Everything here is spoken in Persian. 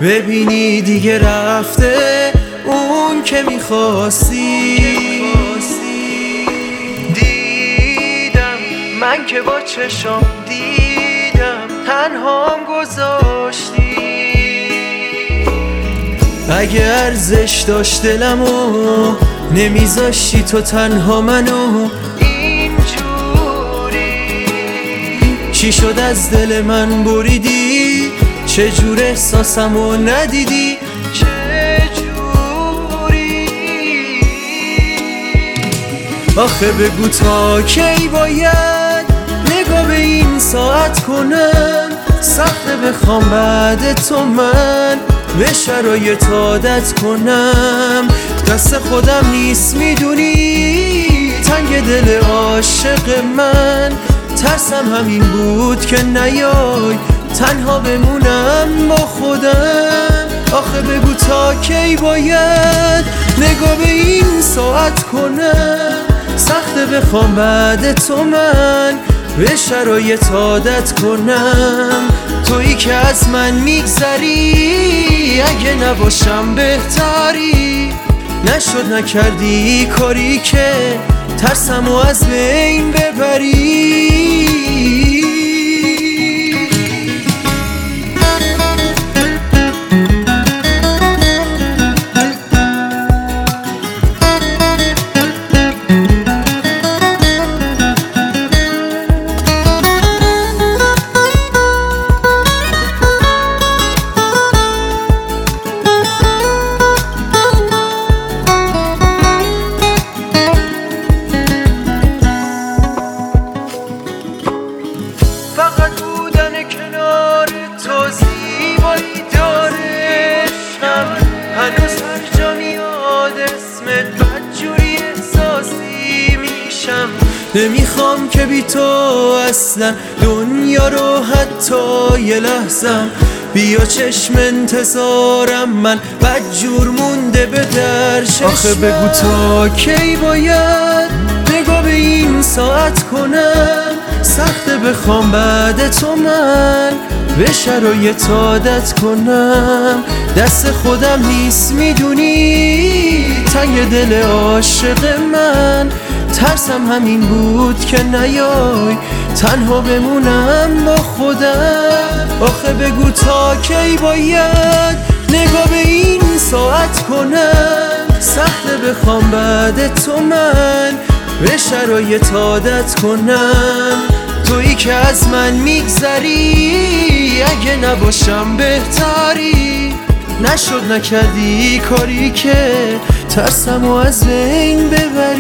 ببینی دیگه رفته اون که میخواستی. دیدم من که با چشم دیدم تنهام گذاشتی. اگه ارزش داشت دلمو نمیذاشتی تو تنها منو اینجوری. چی شد از دل من بریدی؟ چجور احساسمو ندیدی؟ چجوری؟ آخه بگو تا کی باید نگاه به این ساعت کنم؟ سخته بخوام بعد تو من به شرایط عادت کنم. دست خودم نیست میدونی تنگ دل عاشق من. ترسم همین بود که نیای تنها بمونم با خودم. آخه بگو تا کی باید نگاه به این ساعت کنم؟ سخته بخوام بعد تو من به شرایط عادت کنم. تویی که از من میگذری اگه نباشم بهتری. نشد نکردی کاری که ترسمو از بین ببری. فقط بودن کنار تو زیبایی داره عشقم. هنوز هر جا میاد اسمت بدجوری احساسی میشم. نمیخوام که بی تو اصلا دنیا رو حتی یه لحظم. بیا چشم انتظارم من بدجور مونده به در چشمم. آخه بگو تا کی باید نگاه به این ساعت کنم؟ سخته بخوام بعد تو من به شرایط عادت کنم. دست خودم نیست میدونی تنگ دل عاشق من. ترسم همین بود که نیای تنها بمونم با خودم. آخه بگو تا کی باید نگاه به این ساعت کنم؟ سخته بخوام بعد تو من به شرایط عادت کنم. تویی که از من میگذری اگه نباشم بهتری. نشد نکردی کاری که ترسمو از بین ببری.